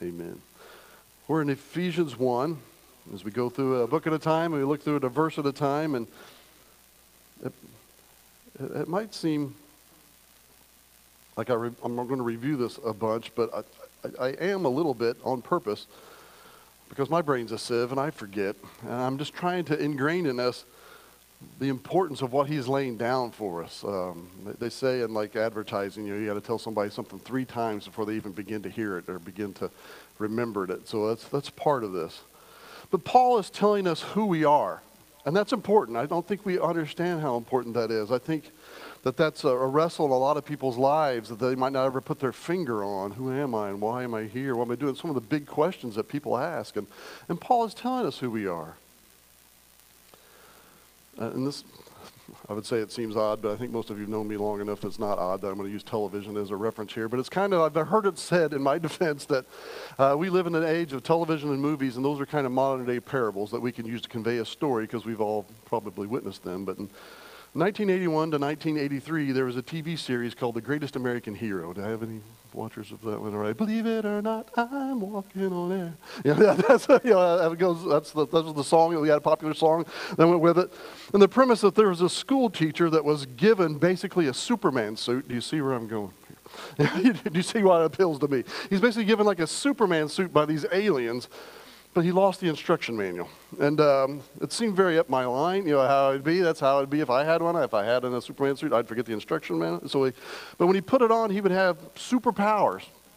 Amen. We're in Ephesians 1. As we go through a book at a time, we look through it a verse at a time, and it might seem like I'm going to review this a bunch, but I am a little bit on purpose because my brain's a sieve and I forget. And I'm just trying to ingrain in us the importance of what he's laying down for us. They say in like advertising, you got to tell somebody something 3 times before they even begin to hear it or begin to remember it. So that's part of this. But Paul is telling us who we are, and that's important. I don't think we understand how important that is. I think that's a wrestle in a lot of people's lives that they might not ever put their finger on. Who am I and why am I here? What am I doing? Some of the big questions that people ask. And Paul is telling us who we are. And this, I would say it seems odd, but I think most of you know me long enough that it's not odd that I'm going to use television as a reference here. But it's kind of, I've heard it said in my defense that we live in an age of television and movies, and those are kind of modern day parables that we can use to convey a story because we've all probably witnessed them. But in 1981 to 1983, there was a TV series called The Greatest American Hero. Do I have any watchers of that one? All right. Believe it or not, I'm walking on air. Yeah, that's it goes. That was the song. We had a popular song that went with it. And the premise that there was a school teacher that was given basically a Superman suit. Do you see where I'm going? Do you see why it appeals to me? He's basically given like a Superman suit by these aliens. But he lost the instruction manual. And it seemed very up my line, how it'd be. That's how it'd be if I had one. If I had a Superman suit, I'd forget the instruction manual. But when he put it on, he would have superpowers.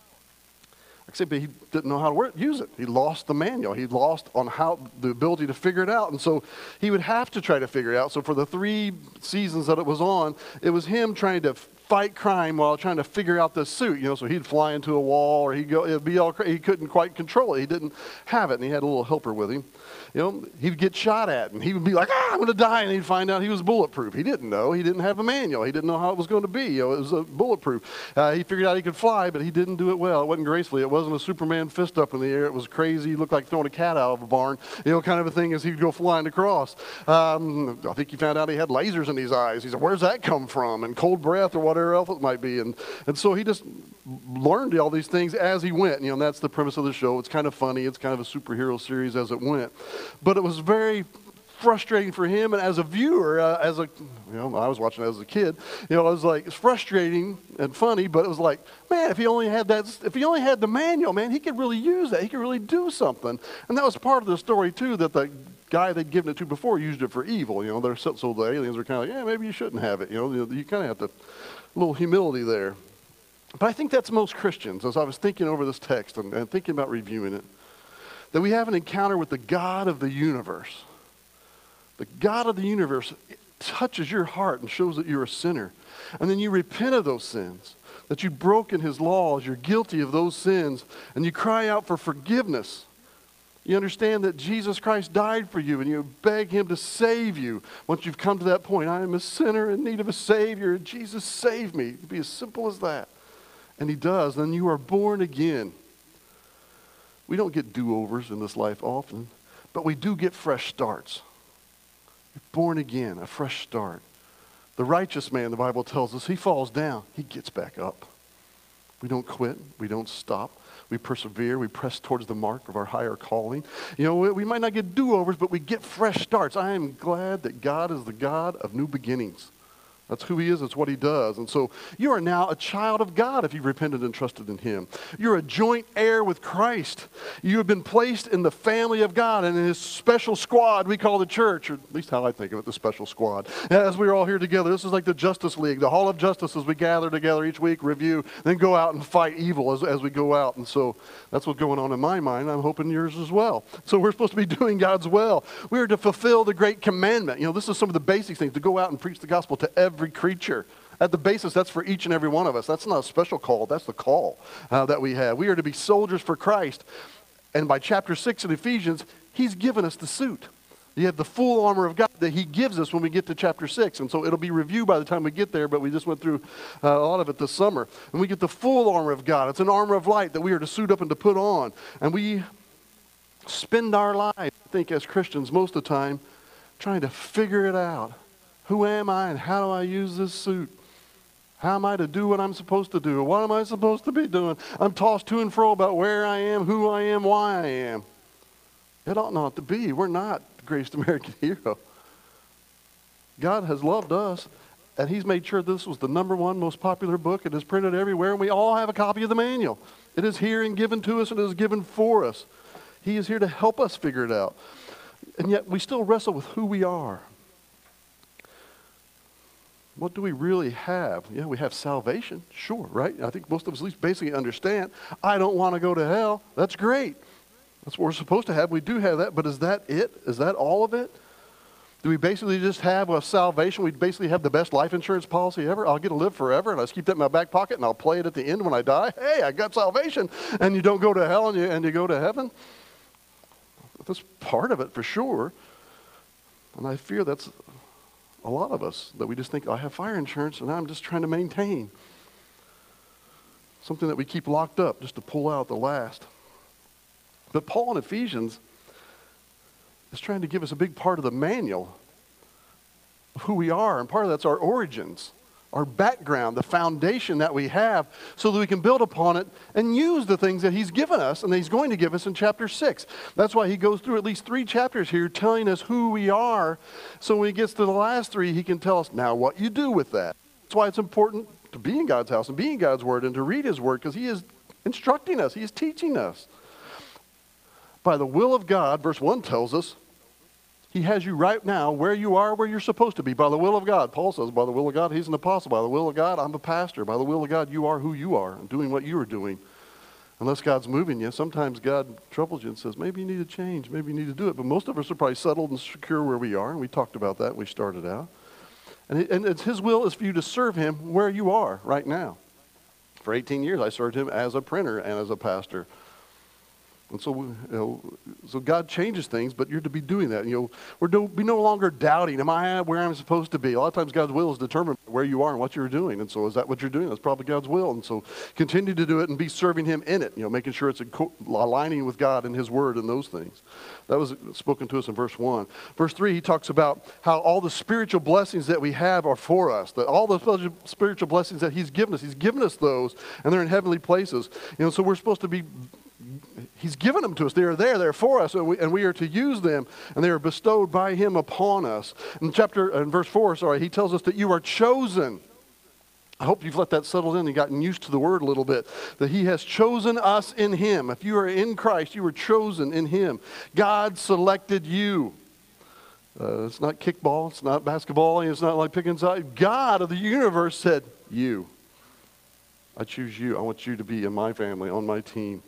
Except he didn't know how to use it. He lost the manual. He lost on the ability to figure it out. And so he would have to try to figure it out. So for the 3 seasons that it was on, it was him trying to fight crime while trying to figure out this suit. So he'd fly into a wall, or it'd be all crazy. He couldn't quite control it. He didn't have it, and he had a little helper with him. He'd get shot at, and he would be like, I'm going to die, and he'd find out he was bulletproof. He didn't know. He didn't have a manual. He didn't know how it was going to be. It was bulletproof. He figured out he could fly, but he didn't do it well. It wasn't gracefully. It wasn't a Superman fist up in the air. It was crazy. He looked like throwing a cat out of a barn, kind of a thing as he'd go flying across. I think he found out he had lasers in his eyes. He said, where's that come from? And cold breath or whatever else it might be. And so he just learned all these things as he went. And that's the premise of the show. It's kind of funny. It's kind of a superhero series as it went. But it was very frustrating for him, and as a viewer, I was watching it as a kid, it was like, it's frustrating and funny, but it was like, man, if he only had the manual, man, he could really use that. He could really do something. And that was part of the story, too, that the guy they'd given it to before used it for evil. So the aliens were kind of like, yeah, maybe you shouldn't have it. You kind of have to, a little humility there. But I think that's most Christians, as I was thinking over this text and thinking about reviewing it, that we have an encounter with the God of the universe. The God of the universe touches your heart and shows that you're a sinner. And then you repent of those sins, that you've broken his laws, you're guilty of those sins, and you cry out for forgiveness. You understand that Jesus Christ died for you, and you beg him to save you. Once you've come to that point, I am a sinner in need of a Savior. Jesus, save me. It'd be as simple as that. And he does. Then you are born again. We don't get do-overs in this life often, but we do get fresh starts. You're born again, a fresh start. The righteous man, the Bible tells us, he falls down, he gets back up. We don't quit, we don't stop. We persevere, we press towards the mark of our higher calling. We might not get do-overs, but we get fresh starts. I am glad that God is the God of new beginnings. That's who he is. That's what he does. And so you are now a child of God if you've repented and trusted in him. You're a joint heir with Christ. You have been placed in the family of God and in his special squad we call the church, or at least how I think of it, the special squad. As we're all here together, this is like the Justice League, the Hall of Justice as we gather together each week, review, then go out and fight evil as we go out. And so that's what's going on in my mind. I'm hoping yours as well. So we're supposed to be doing God's will. We are to fulfill the great commandment. This is some of the basic things, to go out and preach the gospel to every creature. At the basis, that's for each and every one of us. That's not a special call. That's the call that we have. We are to be soldiers for Christ. And by chapter 6 in Ephesians, he's given us the suit. You have the full armor of God that he gives us when we get to chapter 6. And so it'll be reviewed by the time we get there, but we just went through a lot of it this summer. And we get the full armor of God. It's an armor of light that we are to suit up and to put on. And we spend our lives, I think, as Christians most of the time, trying to figure it out. Who am I and how do I use this suit? How am I to do what I'm supposed to do? What am I supposed to be doing? I'm tossed to and fro about where I am, who I am, why I am. It ought not to be. We're not the greatest American hero. God has loved us, and he's made sure this was the #1 most popular book. It is printed everywhere, and we all have a copy of the manual. It is here and given to us, and it is given for us. He is here to help us figure it out. And yet we still wrestle with who we are. What do we really have? Yeah, we have salvation, sure, right? I think most of us at least basically understand, I don't want to go to hell. That's great. That's what we're supposed to have. We do have that, but is that it? Is that all of it? Do we basically just have a salvation? We basically have the best life insurance policy ever. I'll get to live forever, and I'll just keep that in my back pocket, and I'll play it at the end when I die. Hey, I got salvation, and you don't go to hell, and you go to heaven. That's part of it for sure. And I fear that's a lot of us, that we just think, I have fire insurance, and I'm just trying to maintain something that we keep locked up just to pull out the last. But Paul in Ephesians is trying to give us a big part of the manual of who we are, and part of that's our origins, our background, the foundation that we have, so that we can build upon it and use the things that he's given us and that he's going to give us in chapter 6. That's why he goes through at least 3 chapters here telling us who we are, so when he gets to the last 3, he can tell us now what you do with that. That's why it's important to be in God's house and be in God's word and to read his word, because he is instructing us, he is teaching us. By the will of God, verse 1 tells us, he has you right now where you are, where you're supposed to be, by the will of God. Paul says, by the will of God, he's an apostle. By the will of God, I'm a pastor. By the will of God, you are who you are and doing what you are doing. Unless God's moving you, sometimes God troubles you and says, maybe you need to change, maybe you need to do it. But most of us are probably settled and secure where we are, and we talked about that when we started out. And it's his will is for you to serve him where you are right now. For 18 years, I served him as a printer and as a pastor. And so, so God changes things, but you're to be doing that. We're be no longer doubting, am I where I'm supposed to be? A lot of times God's will is determined where you are and what you're doing. And so is that what you're doing? That's probably God's will. And so continue to do it and be serving him in it, making sure it's aligning with God and his word and those things. That was spoken to us in verse 1. Verse 3, he talks about how all the spiritual blessings that we have are for us, that all the spiritual blessings that he's given us those, and they're in heavenly places. So we're supposed to be, he's given them to us. They are there. They're for us, and we are to use them, and they are bestowed by him upon us. In verse 4, he tells us that you are chosen. I hope you've let that settle in and gotten used to the word a little bit, that he has chosen us in him. If you are in Christ, you were chosen in him. God selected you. It's not kickball. It's not basketball. It's not like picking sides. God of the universe said, you. I choose you. I want you to be in my family, on my team.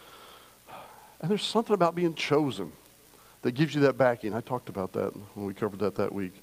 And there's something about being chosen that gives you that backing. I talked about that when we covered that week.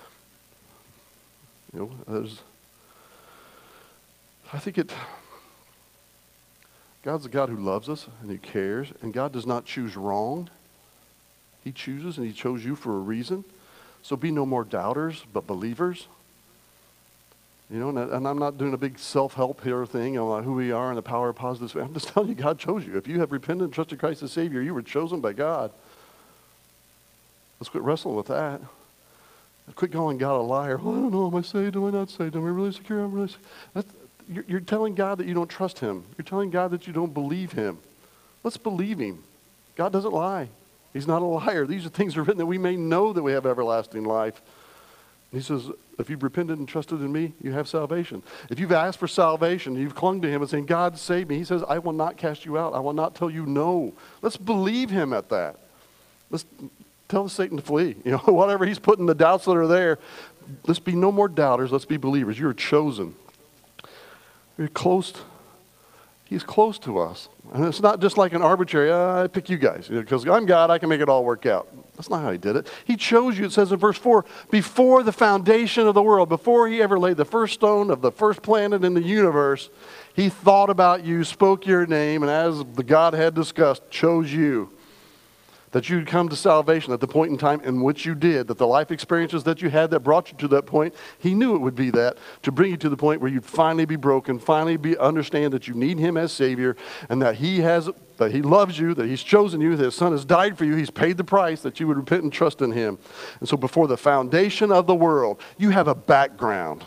God's a God who loves us and who cares, and God does not choose wrong. He chooses, and he chose you for a reason. So be no more doubters, but believers. And I'm not doing a big self-help here thing on who we are and the power of positive. I'm just telling you, God chose you. If you have repented and trusted Christ as Savior, you were chosen by God. Let's quit wrestling with that. Quit calling God a liar. Well, I don't know. Am I saved? Am I not saved? Am I really secure? I'm really secure. You're telling God that you don't trust him. You're telling God that you don't believe him. Let's believe him. God doesn't lie. He's not a liar. These are things that are written that we may know that we have everlasting life. And he says, if you've repented and trusted in me, you have salvation. If you've asked for salvation, you've clung to him and saying, God, save me. He says, I will not cast you out. I will not tell you no. Let's believe him at that. Let's tell Satan to flee. Whatever he's putting the doubts that are there, let's be no more doubters. Let's be believers. You're chosen. You're close. He's close to us. And it's not just like an arbitrary, I pick you guys. Because I'm God, I can make it all work out. That's not how he did it. He chose you, it says in verse 4, before the foundation of the world, before he ever laid the first stone of the first planet in the universe, he thought about you, spoke your name, and as the Godhead discussed, chose you. That you'd come to salvation at the point in time in which you did, that the life experiences that you had that brought you to that point, he knew it would be that, to bring you to the point where you'd finally be broken, understand that you need him as Savior, and that he loves you, that he's chosen you, that his son has died for you, he's paid the price, that you would repent and trust in him. And so before the foundation of the world, you have a background.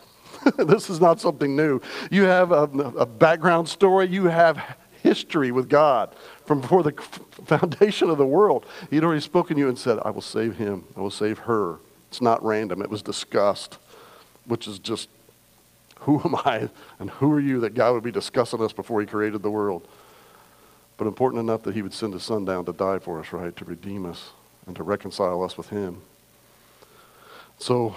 This is not something new. You have a background story. You have history with God from before the foundation of the world. He'd already spoken to you and said, I will save him. I will save her. It's not random. It was discussed, which is just, who am I and who are you that God would be discussing us before he created the world? But important enough that he would send his son down to die for us, right? To redeem us and to reconcile us with him. So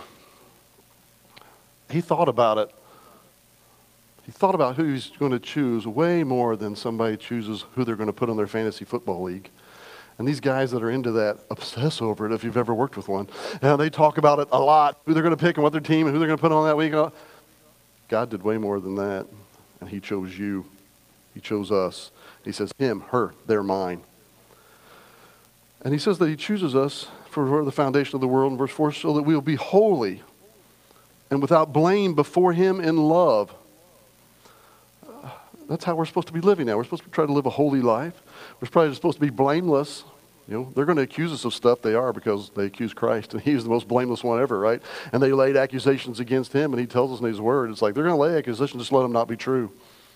he thought about it. He thought about who he's going to choose way more than somebody chooses who they're going to put on their fantasy football league. And these guys that are into that obsess over it, if you've ever worked with one. They talk about it a lot, who they're going to pick and what their team and who they're going to put on that week. God did way more than that. And he chose you. He chose us. He says, him, her, they're mine. And he says that he chooses us for the foundation of the world in verse 4, so that we will be holy and without blame before him in love. That's how we're supposed to be living now. We're supposed to try to live a holy life. We're probably supposed to be blameless. They're going to accuse us of stuff. They are, because they accuse Christ, and he's the most blameless one ever, right? And they laid accusations against him, and he tells us in his word, it's like they're going to lay accusations, just let them not be true.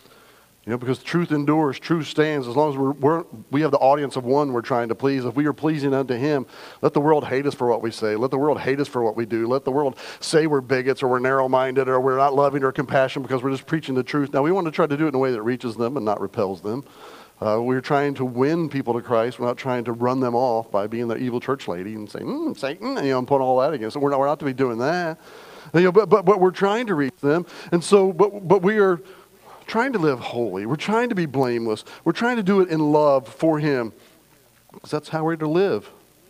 Because truth endures, truth stands. As long as we have the audience of one we're trying to please, if we are pleasing unto him, let the world hate us for what we say. Let the world hate us for what we do. Let the world say we're bigots or we're narrow-minded or we're not loving or compassionate because we're just preaching the truth. Now, we want to try to do it in a way that reaches them and not repels them. We're trying to win people to Christ. We're not trying to run them off by being the evil church lady and saying, Satan, and put all that against them. We're not to be doing that. But we're trying to reach them. And so, but we are trying to live holy. We're trying to be blameless. We're trying to do it in love for him, because that's how we're to live.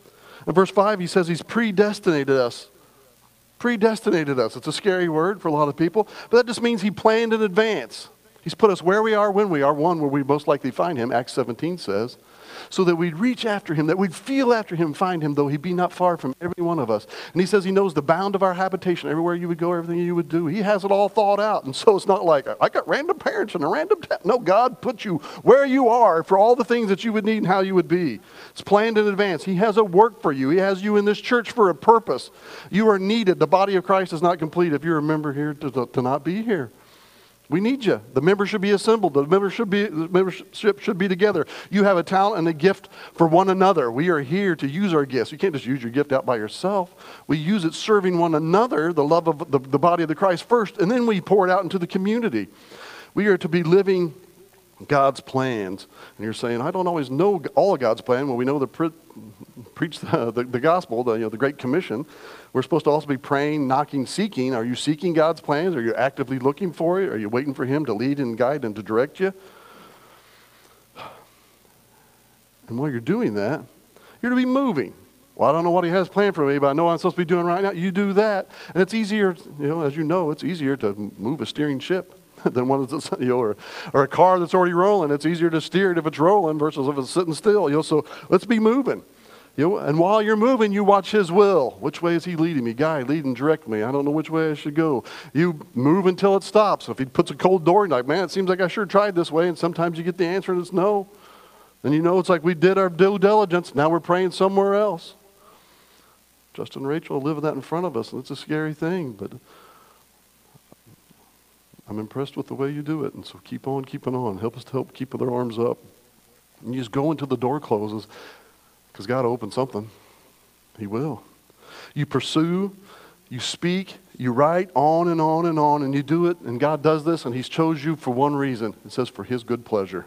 In verse 5, he says he's predestinated us. Predestinated us. It's a scary word for a lot of people, but that just means he planned in advance. He's put us where we are, when we are, one where we most likely find him, Acts 17 says, so that we'd reach after him, that we'd feel after him, find him, though he be not far from every one of us. And he says he knows the bound of our habitation, everywhere you would go, everything you would do. He has it all thought out. And so it's not like, I got random parents and a random No, God put you where you are for all the things that you would need and how you would be. It's planned in advance. He has a work for you. He has you in this church for a purpose. You are needed. The body of Christ is not complete if you're a member here to not be here. We need you. The members should be assembled. The membership should be together. You have a talent and a gift for one another. We are here to use our gifts. You can't just use your gift out by yourself. We use it serving one another, the love of the body of the Christ first, and then we pour it out into the community. We are to be living God's plans. And you're saying, I don't always know all of God's plan. Well, we know preach the gospel, the Great Commission. We're supposed to also be praying, knocking, seeking. Are you seeking God's plans? Are you actively looking for it? Are you waiting for him to lead and guide and to direct you? And while you're doing that, you're to be moving. Well, I don't know what he has planned for me, but I know what I'm supposed to be doing right now. You do that. And it's easier, as you know, it's easier to move a steering ship than one that's, or a car that's already rolling. It's easier to steer it if it's rolling versus if it's sitting still. So let's be moving. And while you're moving, you watch his will. Which way is he leading me? Guide, lead and direct me. I don't know which way I should go. You move until it stops. If he puts a cold door, you're like, man, it seems like I sure tried this way. And sometimes you get the answer and it's no. And it's like we did our due diligence. Now we're praying somewhere else. Justin and Rachel live that in front of us, and it's a scary thing. But I'm impressed with the way you do it. And so keep on keeping on. Help us to help keep their arms up. And you just go until the door closes. Because God opened something. He will. You pursue, you speak, you write on and on and on, and you do it, and God does this, and he's chose you for one reason. It says for his good pleasure.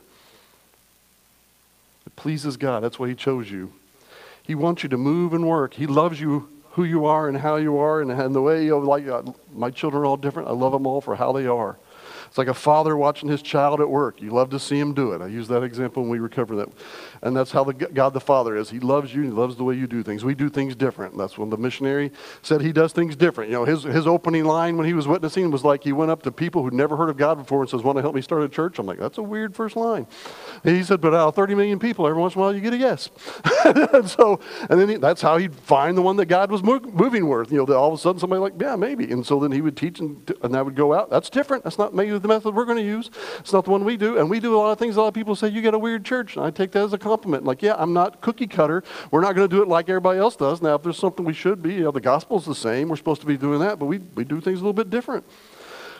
It pleases God. That's why he chose you. He wants you to move and work. He loves you, who you are and how you are, and the way my children are all different. I love them all for how they are. It's like a father watching his child at work. You love to see him do it. I use that example when we recover that. And that's how God the Father is. He loves you. He loves the way you do things. We do things different. That's when the missionary said he does things different. His opening line when he was witnessing was like he went up to people who'd never heard of God before and says, want to help me start a church? I'm like, that's a weird first line. And he said, but out of 30 million people, every once in a while you get a yes. and then that's how he'd find the one that God was moving with. All of a sudden somebody like, yeah, maybe. And so then he would teach and that would go out. That's different. That's not maybe the method we're going to use. It's not the one we do. And we do a lot of things. A lot of people say, you got a weird church. And I take that as a compliment. Like, yeah, I'm not cookie cutter. We're not going to do it like everybody else does. Now, if there's something we should be, the gospel's the same. We're supposed to be doing that, but we do things a little bit different.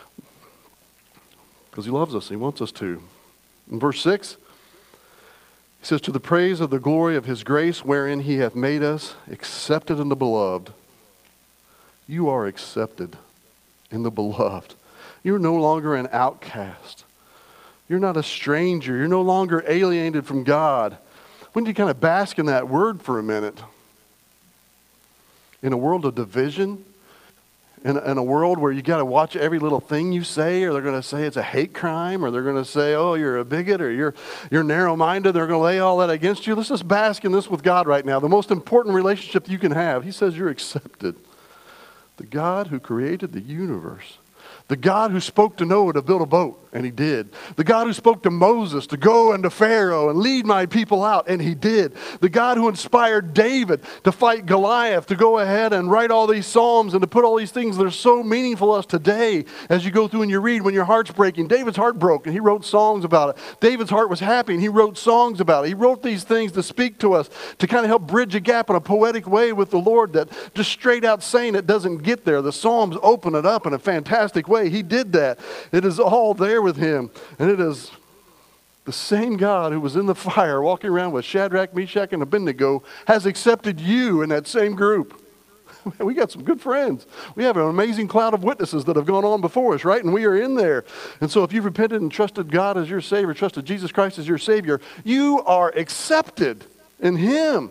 because he loves us. He wants us to. In verse 6, he says, to the praise of the glory of his grace, wherein he hath made us accepted in the beloved. You are accepted in the beloved. You're no longer an outcast. You're not a stranger. You're no longer alienated from God. We need to kind of bask in that word for a minute. In a world of division, in a world where you got to watch every little thing you say, or they're going to say it's a hate crime, or they're going to say, oh, you're a bigot, or you're narrow-minded, they're going to lay all that against you. Let's just bask in this with God right now. The most important relationship you can have. He says you're accepted. The God who created the universe. The God who spoke to Noah to build a boat, and he did. The God who spoke to Moses to go unto Pharaoh and lead my people out, and he did. The God who inspired David to fight Goliath, to go ahead and write all these psalms and to put all these things that are so meaningful to us today as you go through and you read when your heart's breaking. David's heart broke, and he wrote songs about it. David's heart was happy, and he wrote songs about it. He wrote these things to speak to us, to kind of help bridge a gap in a poetic way with the Lord that just straight out saying it doesn't get there. The Psalms open it up in a fantastic way. He did that. It is all there with him. And it is the same God who was in the fire walking around with Shadrach, Meshach, and Abednego has accepted you in that same group. We got some good friends. We have an amazing cloud of witnesses that have gone on before us, right? And we are in there. And so if you've repented and trusted God as your Savior, trusted Jesus Christ as your Savior, you are accepted in him.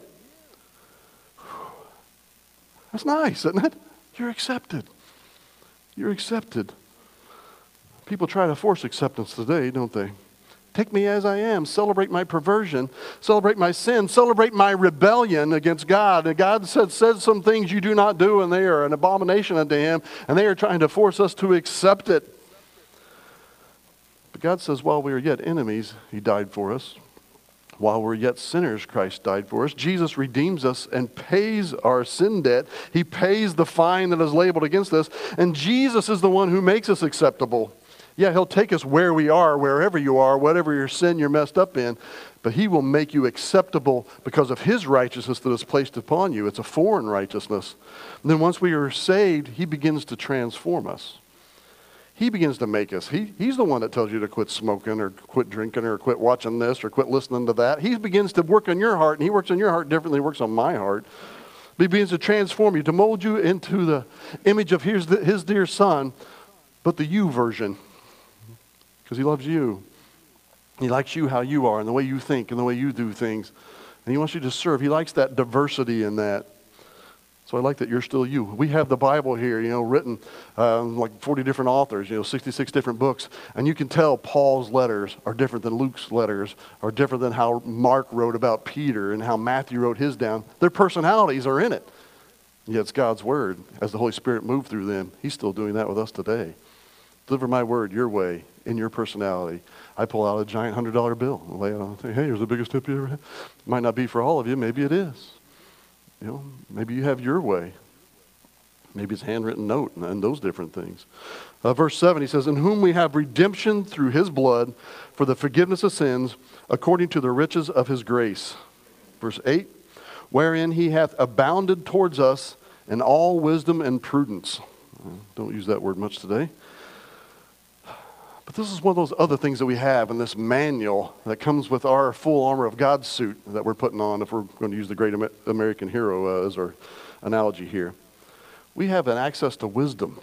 That's nice, isn't it? You're accepted. You're accepted. People try to force acceptance today, don't they? Take me as I am. Celebrate my perversion. Celebrate my sin. Celebrate my rebellion against God. And God said some things you do not do, and they are an abomination unto him, and they are trying to force us to accept it. But God says, while we are yet enemies, he died for us. While we're yet sinners, Christ died for us. Jesus redeems us and pays our sin debt. He pays the fine that is labeled against us. And Jesus is the one who makes us acceptable. Yeah, he'll take us where we are, wherever you are, whatever your sin you're messed up in. But he will make you acceptable because of his righteousness that is placed upon you. It's a foreign righteousness. And then once we are saved, he begins to transform us. He begins to make us. He's the one that tells you to quit smoking or quit drinking or quit watching this or quit listening to that. He begins to work on your heart, and he works on your heart differently than he works on my heart. But he begins to transform you, to mold you into the image of his dear son, but the you version. Because he loves you. He likes you how you are and the way you think and the way you do things. And he wants you to serve. He likes that diversity in that. So I like that you're still you. We have the Bible here, written like 40 different authors, 66 different books. And you can tell Paul's letters are different than Luke's letters, are different than how Mark wrote about Peter and how Matthew wrote his down. Their personalities are in it. Yet it's God's word. As the Holy Spirit moved through them, he's still doing that with us today. Deliver my word your way, in your personality. I pull out a giant $100 bill and lay it on and say, hey, here's the biggest tip you ever had. Might not be for all of you. Maybe it is. Maybe you have your way. Maybe it's a handwritten note and those different things. Verse 7, he says, in whom we have redemption through his blood for the forgiveness of sins according to the riches of his grace. Verse 8, wherein he hath abounded towards us in all wisdom and prudence. Don't use that word much today. But this is one of those other things that we have in this manual that comes with our full armor of God suit that we're putting on if we're going to use the great American hero as our analogy here. We have an access to wisdom.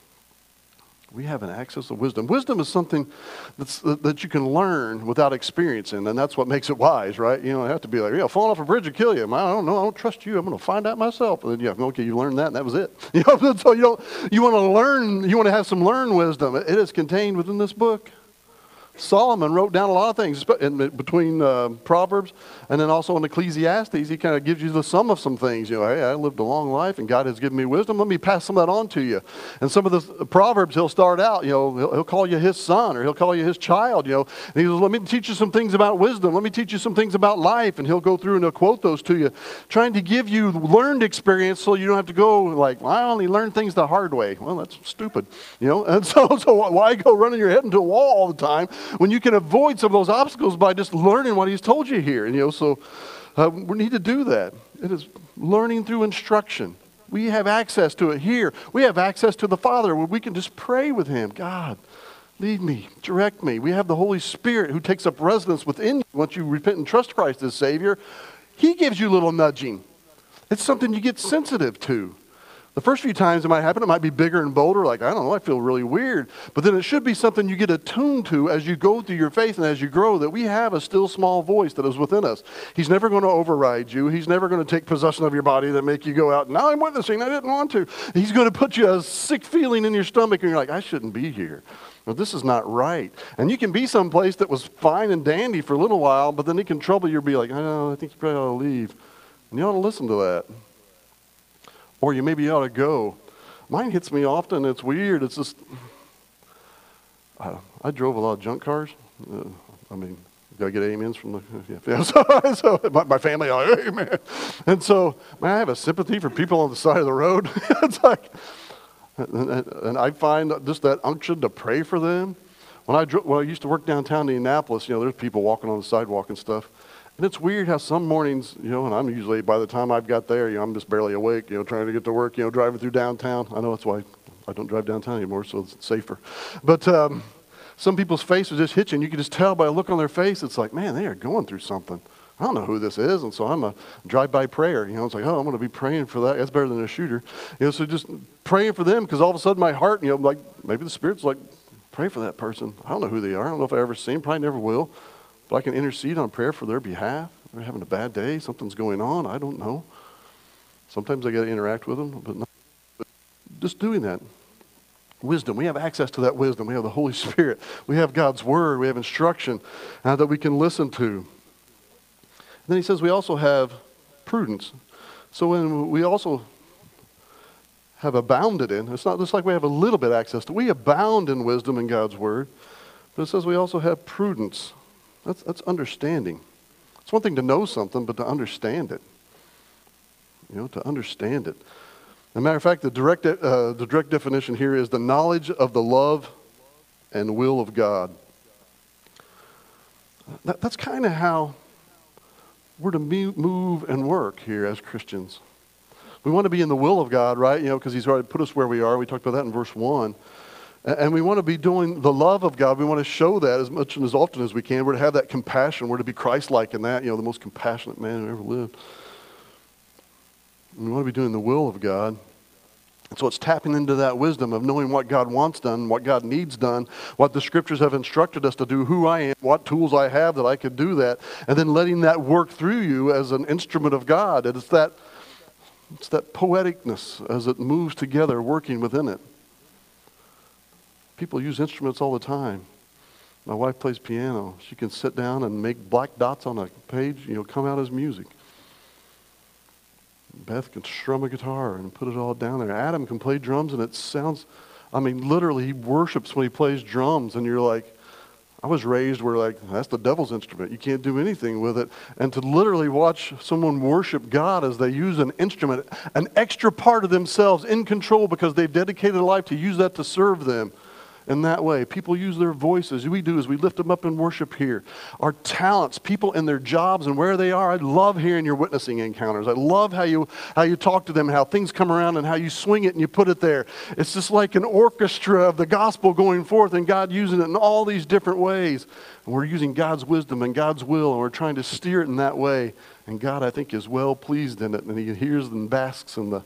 We have an access to wisdom. Wisdom is something that you can learn without experiencing, and that's what makes it wise, right? You don't have to be like, falling off a bridge will kill you. I don't know. I don't trust you. I'm going to find out myself. And then, okay, you learned that, and that was it. So you want to learn. You want to have some learned wisdom. It is contained within this book. Solomon wrote down a lot of things between Proverbs and then also in Ecclesiastes. He kind of gives you the sum of some things. Hey, I lived a long life and God has given me wisdom. Let me pass some of that on to you. And some of the Proverbs he'll start out, he'll call you his son or he'll call you his child, and he goes, let me teach you some things about wisdom. Let me teach you some things about life. And he'll go through and he'll quote those to you, trying to give you learned experience so you don't have to go like, well, I only learned things the hard way. Well, that's stupid, And so why go running your head into a wall all the time when you can avoid some of those obstacles by just learning what he's told you here? And so we need to do that. It is learning through instruction. We have access to it here. We have access to the Father where we can just pray with him. God, Lead me, direct me. We have the Holy Spirit who takes up residence within you once you repent and trust Christ as Savior. He gives you a little nudging. It's something you get sensitive to. The first few times it might happen, it might be bigger and bolder, like, I don't know, I feel really weird. But then it should be something you get attuned to as you go through your faith and as you grow, that we have a still small voice that is within us. He's never going to override you. He's never going to take possession of your body that make you go out, now I'm witnessing, I didn't want to. He's going to put you a sick feeling in your stomach and you're like, I shouldn't be here. Well, this is not right. And you can be someplace that was fine and dandy for a little while, but then he can trouble you and be like, I think you probably ought to leave. And you ought to listen to that. Or you maybe ought to go. Mine hits me often. It's weird. It's just, I drove a lot of junk cars. Did I get amens from the, yeah. So my family, like, amen. And so, man, I have a sympathy for people on the side of the road. It's like, and I find just that unction to pray for them. When I used to work downtown in Indianapolis, there's people walking on the sidewalk and stuff. And it's weird how some mornings, and I'm usually, by the time I've got there, I'm just barely awake, trying to get to work, driving through downtown. I know that's why I don't drive downtown anymore, so it's safer. But some people's faces just hit you, and you can just tell by a look on their face, it's like, man, they are going through something. I don't know who this is, and so I'm a drive-by prayer. It's like, I'm going to be praying for that. That's better than a shooter. So just praying for them, because all of a sudden my heart, like maybe the Spirit's like, pray for that person. I don't know who they are. I don't know if I ever see them. Probably never will. But I can intercede on prayer for their behalf. They're having a bad day. Something's going on. I don't know. Sometimes I got to interact with them, but just doing that. Wisdom. We have access to that wisdom. We have the Holy Spirit. We have God's Word. We have instruction that we can listen to. And then he says we also have prudence. So when we also have abounded in, it's not just like we have a little bit access to, we abound in wisdom in God's Word. But it says we also have prudence. That's understanding. It's one thing to know something, but to understand it. To understand it. As a matter of fact, the direct definition here is the knowledge of the love and will of God. That's kind of how we're to move and work here as Christians. We want to be in the will of God, right? Because He's already put us where we are. We talked about that in verse 1. And we want to be doing the love of God. We want to show that as much and as often as we can. We're to have that compassion. We're to be Christ-like in that, the most compassionate man who ever lived. And we want to be doing the will of God. And so it's tapping into that wisdom of knowing what God wants done, what God needs done, what the Scriptures have instructed us to do, who I am, what tools I have that I could do that, and then letting that work through you as an instrument of God. And it's that poeticness as it moves together, working within it. People use instruments all the time. My wife plays piano. She can sit down and make black dots on a page, come out as music. Beth can strum a guitar and put it all down there. Adam can play drums, and it sounds, literally he worships when he plays drums, and you're like, I was raised where that's the devil's instrument. You can't do anything with it. And to literally watch someone worship God as they use an instrument, an extra part of themselves in control because they've dedicated a life to use that to serve them. In that way, people use their voices. We do as we lift them up in worship here. Our talents, people in their jobs and where they are. I love hearing your witnessing encounters. I love how you talk to them, how things come around and how you swing it and you put it there. It's just like an orchestra of the gospel going forth and God using it in all these different ways. And we're using God's wisdom and God's will and we're trying to steer it in that way. And God, I think, is well pleased in it. And He hears and basks in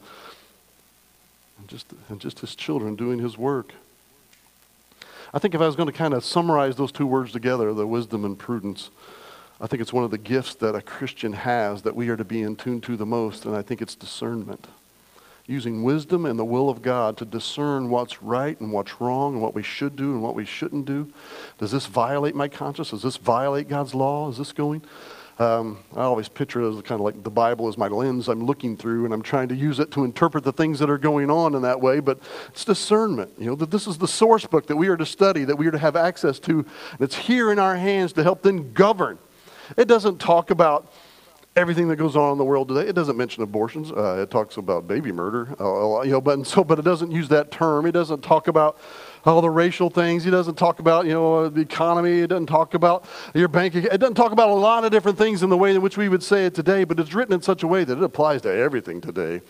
just His children doing His work. I think if I was going to kind of summarize those two words together, the wisdom and prudence, I think it's one of the gifts that a Christian has that we are to be in tune to the most, and I think it's discernment. Using wisdom and the will of God to discern what's right and what's wrong and what we should do and what we shouldn't do. Does this violate my conscience? Does this violate God's law? Is this going? I always picture it as kind of like the Bible is my lens I'm looking through, and I'm trying to use it to interpret the things that are going on in that way. But it's discernment, that this is the source book that we are to study, that we are to have access to, and it's here in our hands to help then govern. It doesn't talk about everything that goes on in the world today. It doesn't mention abortions. It talks about baby murder, but it doesn't use that term. It doesn't talk about all the racial things. He doesn't talk about, the economy. It doesn't talk about your bank account. It doesn't talk about a lot of different things in the way in which we would say it today, but it's written in such a way that it applies to everything today.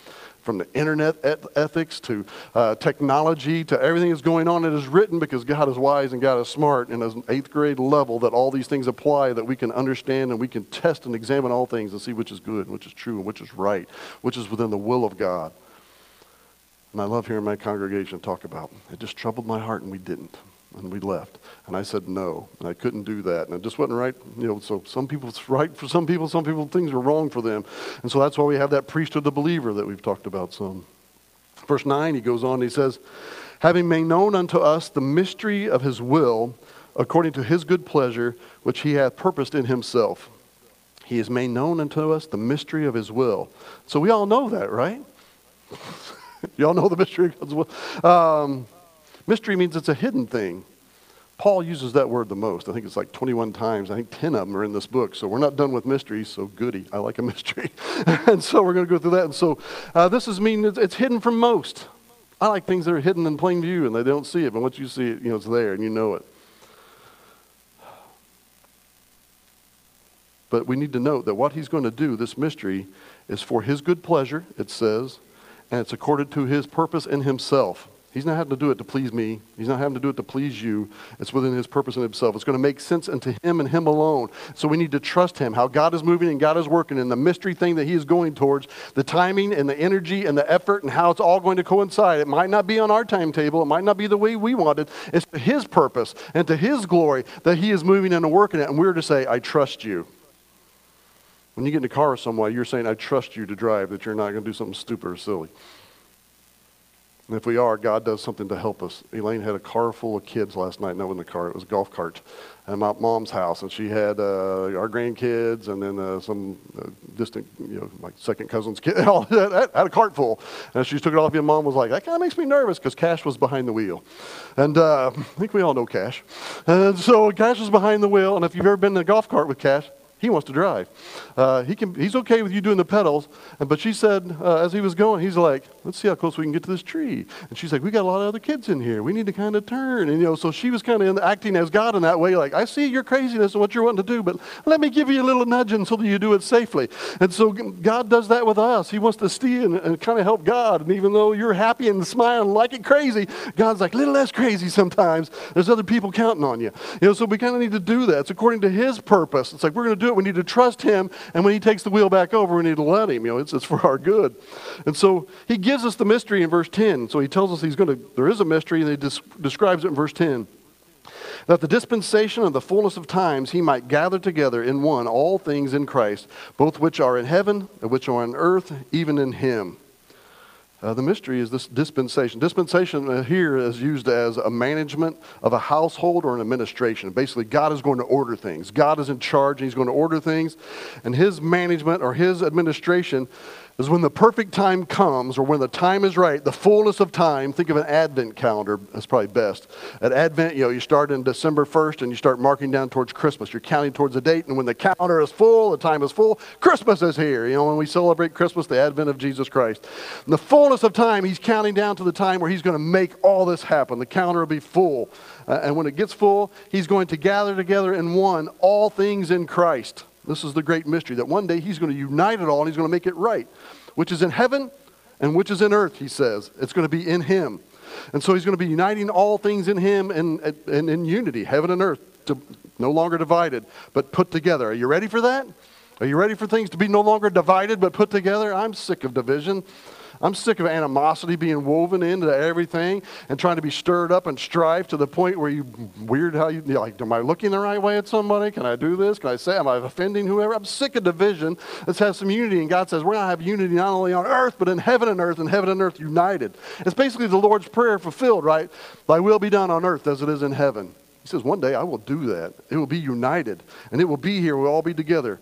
from the internet ethics to technology to everything that's going on. It is written because God is wise and God is smart, and as an 8th grade level that all these things apply, that we can understand and we can test and examine all things and see which is good, which is true, and which is right, which is within the will of God. And I love hearing my congregation talk about it. It just troubled my heart, and we didn't. And we left. And I said no. And I couldn't do that. And it just wasn't right. So some people it's right for some people things are wrong for them. And so that's why we have that priesthood of the believer that we've talked about some. Verse 9, he goes on, he says, having made known unto us the mystery of his will, according to his good pleasure, which he hath purposed in himself. He has made known unto us the mystery of his will. So we all know that, right? You all know the mystery of God's will. Mystery means it's a hidden thing. Paul uses that word the most. I think it's like 21 times. I think 10 of them are in this book. So we're not done with mysteries, so goody. I like a mystery. And so we're going to go through that. And so this is mean it's hidden from most. I like things that are hidden in plain view and they don't see it. But once you see it, it's there and you know it. But we need to note that what he's going to do, this mystery, is for his good pleasure, it says, and it's according to his purpose in himself. He's not having to do it to please me. He's not having to do it to please you. It's within his purpose in himself. It's going to make sense unto him and him alone. So we need to trust him, how God is moving and God is working, and the mystery thing that he is going towards, the timing and the energy and the effort and how it's all going to coincide. It might not be on our timetable. It might not be the way we want it. It's to his purpose and to his glory that he is moving and working it. And we're to say, I trust you. When you get in a car with someone, you're saying, I trust you to drive, that you're not going to do something stupid or silly. And if we are, God does something to help us. Elaine had a car full of kids last night. No, in the car. It was a golf cart at my mom's house. And she had our grandkids and then some distant, like second cousin's kids. All that had a cart full. And she took it off. And Mom was like, that kind of makes me nervous because Cash was behind the wheel. And I think we all know Cash. And so Cash was behind the wheel. And if you've ever been in a golf cart with Cash, he wants to drive. He's okay with you doing the pedals. But she said, as he was going, he's like, let's see how close we can get to this tree. And she's like, we got a lot of other kids in here. We need to kind of turn. And, so she was kind of acting as God in that way. Like, I see your craziness and what you're wanting to do, but let me give you a little nudging so that you do it safely. And so God does that with us. He wants to see and kind of help God. And even though you're happy and smiling like it crazy, God's like, a little less crazy sometimes. There's other people counting on you. So we kind of need to do that. It's according to his purpose. It's like, we're going to do it. We need to trust him, and when he takes the wheel back over, we need to let him. It's for our good. And so he gives us the mystery in verse 10. So he tells us there is a mystery, and he describes it in verse 10. That the dispensation of the fullness of times he might gather together in one all things in Christ, both which are in heaven and which are on earth, even in him. The mystery is this dispensation. Dispensation here is used as a management of a household or an administration. Basically, God is going to order things. God is in charge, and he's going to order things. And his management or his administration is when the perfect time comes, or when the time is right, the fullness of time. Think of an Advent calendar. That's probably best. At Advent, you start in December 1st, and you start marking down towards Christmas. You're counting towards the date, and when the calendar is full, the time is full, Christmas is here. When we celebrate Christmas, the advent of Jesus Christ. In the fullness of time, he's counting down to the time where he's going to make all this happen. The calendar will be full. And when it gets full, he's going to gather together in one all things in Christ. This is the great mystery, that one day he's going to unite it all and he's going to make it right, which is in heaven and which is in earth, he says. It's going to be in him. And so he's going to be uniting all things in him and in unity, heaven and earth, no longer divided, but put together. Are you ready for that? Are you ready for things to be no longer divided but put together? I'm sick of division. I'm sick of animosity being woven into everything and trying to be stirred up and strife to the point where you're like, am I looking the right way at somebody? Can I do this? Can I say, am I offending whoever? I'm sick of division. Let's have some unity. And God says, we're going to have unity not only on earth, but in heaven and earth united. It's basically the Lord's Prayer fulfilled, right? Thy will be done on earth as it is in heaven. He says, one day I will do that. It will be united. And it will be here. We'll all be together.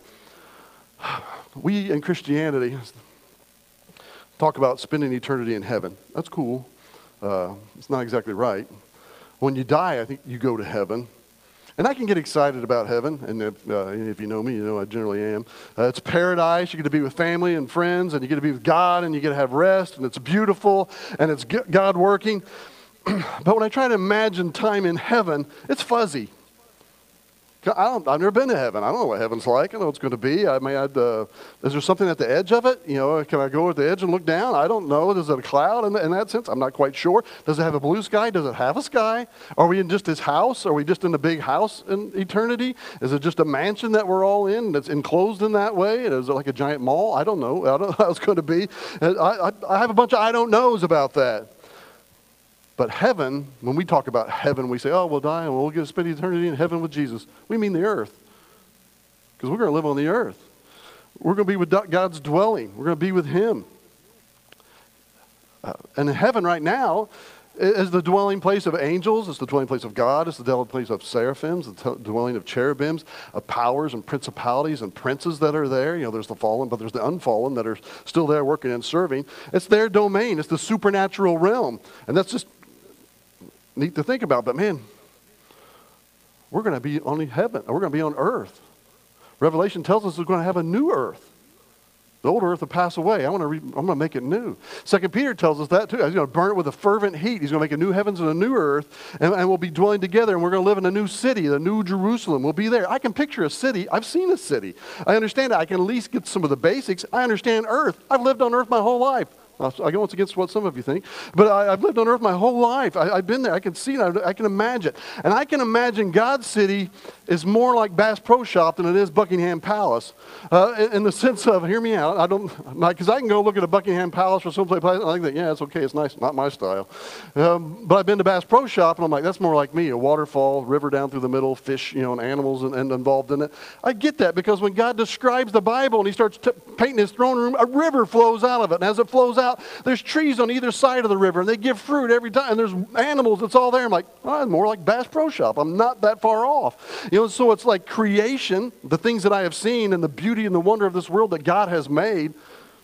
We in Christianity talk about spending eternity in heaven. That's cool. It's not exactly right. When you die, I think you go to heaven. And I can get excited about heaven. And if you know me, you know I generally am. It's paradise. You get to be with family and friends, and you get to be with God, and you get to have rest, and it's beautiful, and it's God working. But when I try to imagine time in heaven, it's fuzzy. I've never been to heaven. I don't know what heaven's like. I know what it's going to be. I mean, is there something at the edge of it? You know, can I go at the edge and look down? I don't know. Is it a cloud in that sense? I'm not quite sure. Does it have a blue sky? Does it have a sky? Are we in just his house? Are we just in a big house in eternity? Is it just a mansion that we're all in that's enclosed in that way? Is it like a giant mall? I don't know. I don't know how it's going to be. I have a bunch of I don't knows about that. But heaven, when we talk about heaven, we say, oh, we'll die and we'll get to spend eternity in heaven with Jesus. We mean the earth. Because we're going to live on the earth. We're going to be with God's dwelling. We're going to be with him. And in heaven right now is the dwelling place of angels. It's the dwelling place of God. It's the dwelling place of seraphims, the dwelling of cherubims, of powers and principalities and princes that are there. You know, there's the fallen, but there's the unfallen that are still there working and serving. It's their domain. It's the supernatural realm. And that's just neat to think about, but man, we're going to be on heaven. We're going to be on earth. Revelation tells us we're going to have a new earth. The old earth will pass away. I'm going to make it new. 2 Peter tells us that too. He's going to burn it with a fervent heat. He's going to make a new heavens and a new earth, and we'll be dwelling together, and we're going to live in a new city, the new Jerusalem. We'll be there. I can picture a city. I've seen a city. I understand it. I can at least get some of the basics. I understand earth. I've lived on earth my whole life. I go against what some of you think, but I've lived on earth my whole life. I've been there. I can see it. I can imagine. And I can imagine God's city is more like Bass Pro Shop than it is Buckingham Palace. In the sense of, hear me out, because I can go look at a Buckingham Palace or someplace, and I think, yeah, it's okay, it's nice, not my style. But I've been to Bass Pro Shop, and I'm like, that's more like me, a waterfall, river down through the middle, fish, and animals and involved in it. I get that, because when God describes the Bible and he starts painting his throne room, a river flows out of it, and as it flows out, there's trees on either side of the river, and they give fruit every time, and there's animals, it's all there. I'm like, oh, more like Bass Pro Shop. I'm not that far off. So it's like creation, the things that I have seen, and the beauty and the wonder of this world that God has made,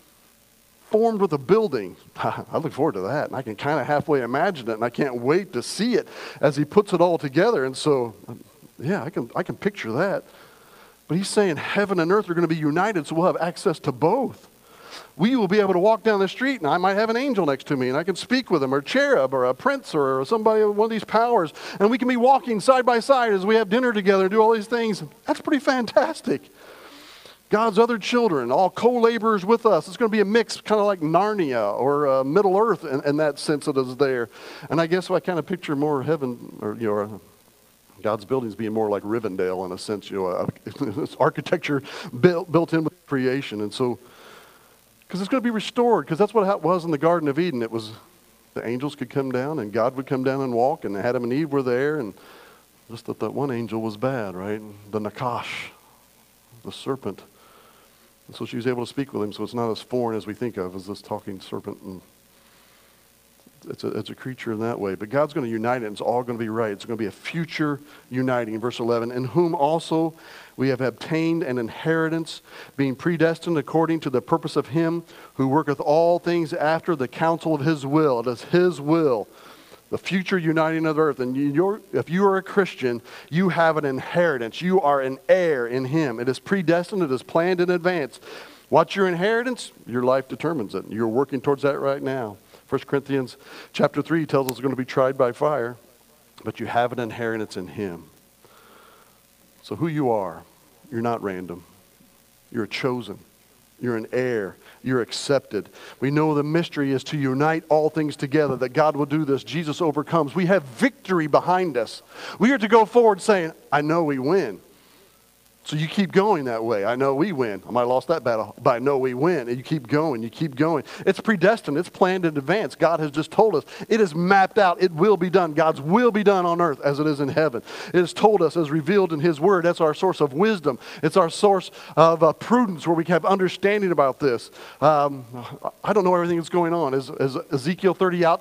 formed with a building. I look forward to that, and I can kind of halfway imagine it, and I can't wait to see it as he puts it all together. And so, yeah, I can picture that. But he's saying heaven and earth are going to be united, so we'll have access to both. We will be able to walk down the street, and I might have an angel next to me, and I can speak with him, or cherub, or a prince, or somebody, one of these powers, and we can be walking side by side as we have dinner together and do all these things. That's pretty fantastic. God's other children, all co-laborers with us. It's going to be a mix, kind of like Narnia or Middle Earth in that sense that is there. And I guess I kind of picture more heaven, or God's buildings being more like Rivendell in a sense, it's architecture built in with creation. And so, because it's going to be restored, because that's what it was in the Garden of Eden. It was the angels could come down, and God would come down and walk, and Adam and Eve were there, and just that one angel was bad, right? The Nakash, the serpent. And so she was able to speak with him, so it's not as foreign as we think of as this talking serpent. And it's a creature in that way. But God's going to unite it, and it's all going to be right. It's going to be a future uniting. In verse 11, in whom also we have obtained an inheritance, being predestined according to the purpose of him who worketh all things after the counsel of his will. It is his will, the future uniting of the earth. And if you are a Christian, you have an inheritance. You are an heir in him. It is predestined. It is planned in advance. What's your inheritance? Your life determines it. You're working towards that right now. 1 Corinthians chapter 3 tells us it's going to be tried by fire, but you have an inheritance in him. So who you are, you're not random. You're chosen. You're an heir. You're accepted. We know the mystery is to unite all things together, that God will do this. Jesus overcomes. We have victory behind us. We are to go forward saying, I know we win. So you keep going that way. I know we win. I might have lost that battle, but I know we win. And you keep going. You keep going. It's predestined. It's planned in advance. God has just told us. It is mapped out. It will be done. God's will be done on earth as it is in heaven. It is told us as revealed in his word. That's our source of wisdom. It's our source of prudence where we have understanding about this. I don't know everything that's going on. Is Ezekiel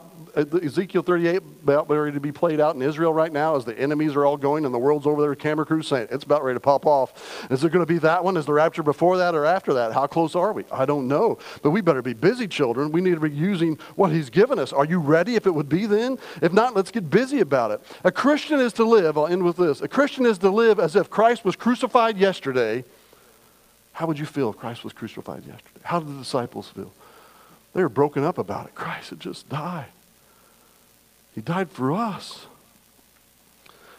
38 about ready to be played out in Israel right now as the enemies are all going and the world's over there with camera crews saying it's about ready to pop off. Is it going to be that one? Is the rapture before that or after that? How close are we? I don't know. But we better be busy, children. We need to be using what he's given us. Are you ready if it would be then? If not, let's get busy about it. A Christian is to live, I'll end with this. A Christian is to live as if Christ was crucified yesterday. How would you feel if Christ was crucified yesterday? How did the disciples feel? They were broken up about it. Christ had just died. He died for us.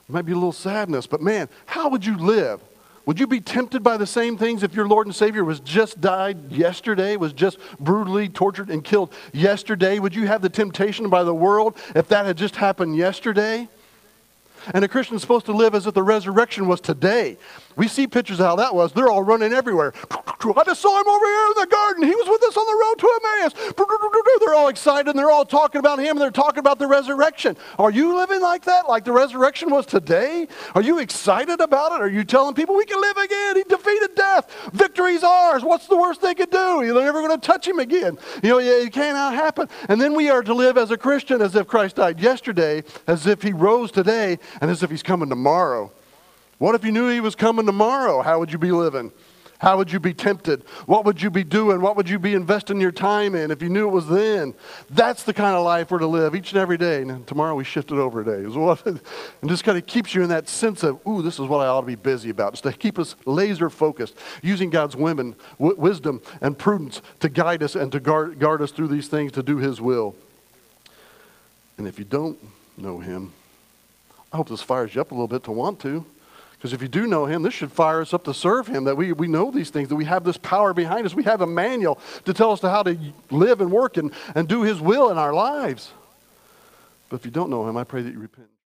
There might be a little sadness, but man, how would you live? Would you be tempted by the same things if your Lord and Savior was just died yesterday, was just brutally tortured and killed yesterday? Would you have the temptation by the world if that had just happened yesterday? And a Christian is supposed to live as if the resurrection was today. We see pictures of how that was. They're all running everywhere. I just saw him over here in the garden. He was with us on the road to Emmaus. They're all excited, and they're all talking about him, and they're talking about the resurrection. Are you living like that, like the resurrection was today? Are you excited about it? Are you telling people we can live again? He defeated death. Victory's ours. What's the worst they could do? They're never going to touch him again. It cannot happen. And then we are to live as a Christian as if Christ died yesterday, as if he rose today, and as if he's coming tomorrow. What if you knew he was coming tomorrow? How would you be living? How would you be tempted? What would you be doing? What would you be investing your time in if you knew it was then? That's the kind of life we're to live each and every day. Now, tomorrow we shift it over a day. And just kind of keeps you in that sense of, ooh, this is what I ought to be busy about. Just to keep us laser focused, using God's wisdom and prudence to guide us and to guard us through these things to do his will. And if you don't know him, I hope this fires you up a little bit to want to. Because if you do know him, this should fire us up to serve him, that we know these things, that we have this power behind us. We have a manual to tell us how to live and work and do his will in our lives. But if you don't know him, I pray that you repent.